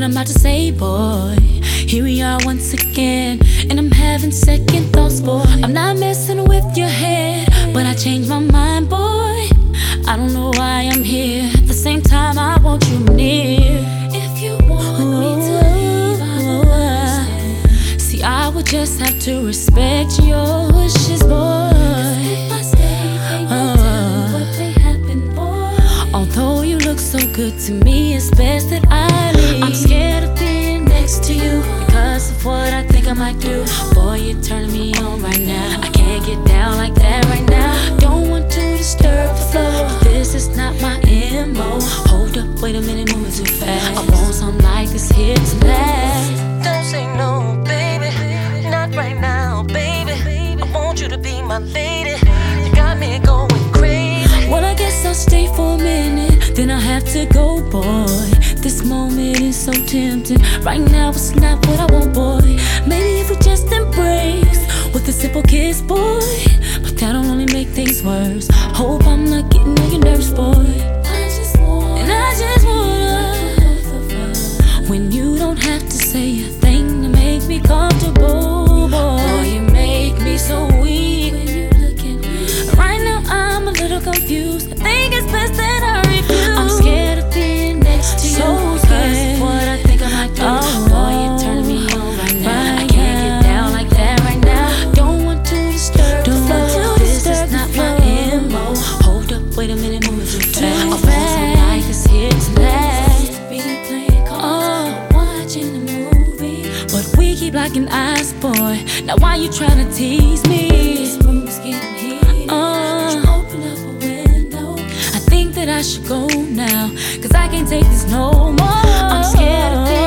I'm about to say, boy. Here we are once again, and I'm having second thoughts, boy. I'm not messing with your head, but I changed my mind, boy. I don't know why I'm here. At the same time, I want you near. If you want me to leave, I will understand. See, I would just have to respect your wishes, boy. If I stay, ain't no telling what may happen, boy. Although you look so good to me, it's best that I leave. I'm scared of being next to you because of what I think I might do. Boy, you're turning me on right now. I can't get down like that right now. Don't want to disturb the flow. This is not my MO. Hold up, wait a minute, moving too fast. I want something like this here tonight. Don't say no, baby. Not right now, baby. I want you to be my lady. You got me going crazy. Well, I guess I'll stay for a minute, then I'll have to go, boy. This moment is so tempting. Right now it's not what I want, boy. Maybe if we just embrace with a simple kiss, boy. But that'll only make things worse. Hope I'm not getting on your nerves, boy. I just wanna when you don't have to say a thing to make me comfortable, boy. Boy, you make me so weak when you look at me. Right now I'm a little confused. I think it's best that I refuse. I'm scared of being next to you, so because of what I think I might do. Boy, you're turning me on right now. I can't get down like that right now. Don't want to disturb the flow. This is not my MO. Hold up, wait a minute, moving too fast. I want something like this here tonight. Be playing cards, watching the movie, but we keep locking eyes, boy. Now why you trying to tease me? This room's getting heated. Would you open up a window? I think that I should go now, cause I can't take this no more. I'm scared of being